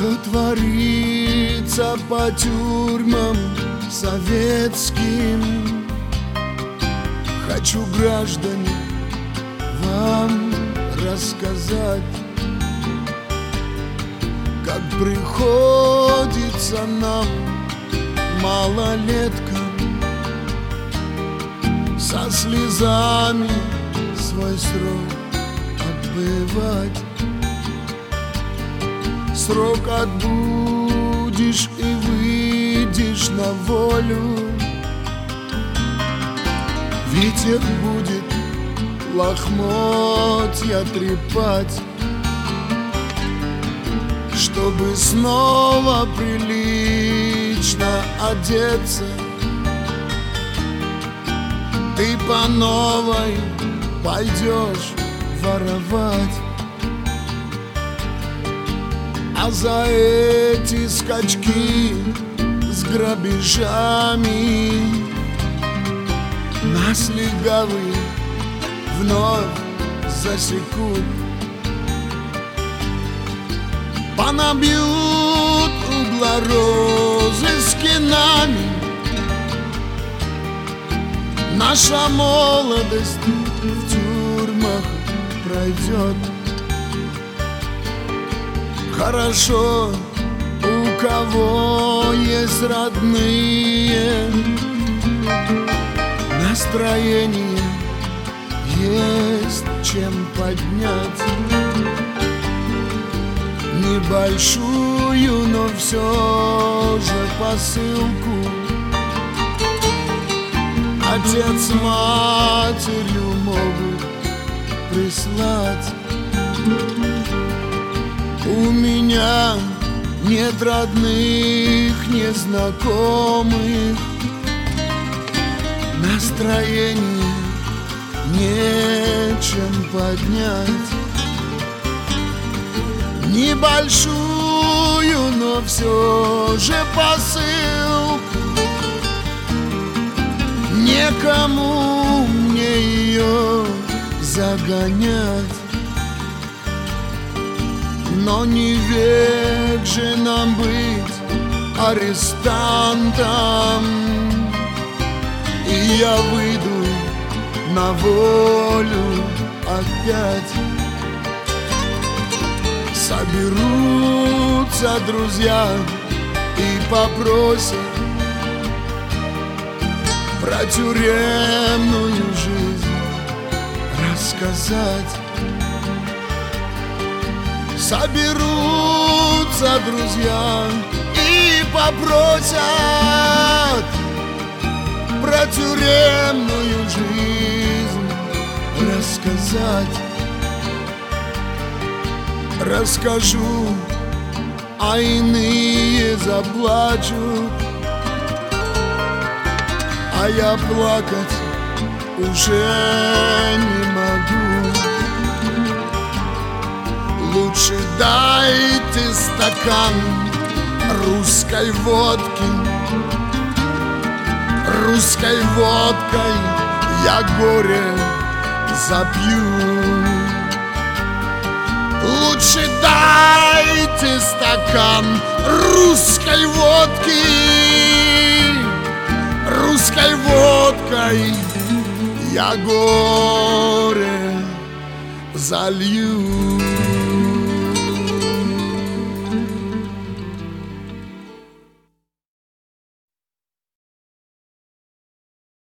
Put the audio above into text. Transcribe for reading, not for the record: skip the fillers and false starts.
Что творится по тюрьмам советским, хочу, граждане, вам рассказать, как приходится нам, малолеткам, со слезами свой срок отбывать. Срок отбудешь и выйдешь на волю, ветер будет лохмотья трепать, чтобы снова прилично одеться. Ты по новой пойдешь воровать, а за эти скачки с грабежами нас легавые вновь засекут. Понабьют углорозыски нами, наша молодость в тюрьмах пройдет. Хорошо, у кого есть родные, настроение есть чем поднять. Небольшую, но все же посылку отец с матерью могут прислать. У меня нет родных, нет знакомых, настроение нечем поднять. Небольшую, но все же посылку, некому мне ее загонять. Но не век же нам быть арестантом, и я выйду на волю опять. Соберутся друзья и попросят про тюремную жизнь рассказать. Соберутся друзья и попросят про тюремную жизнь рассказать. Расскажу, а иные заплачут, а я плакать уже не могу. Лучше дайте стакан русской водки, русской водкой я горе запью. Лучше дайте стакан русской водки, русской водкой я горе залью.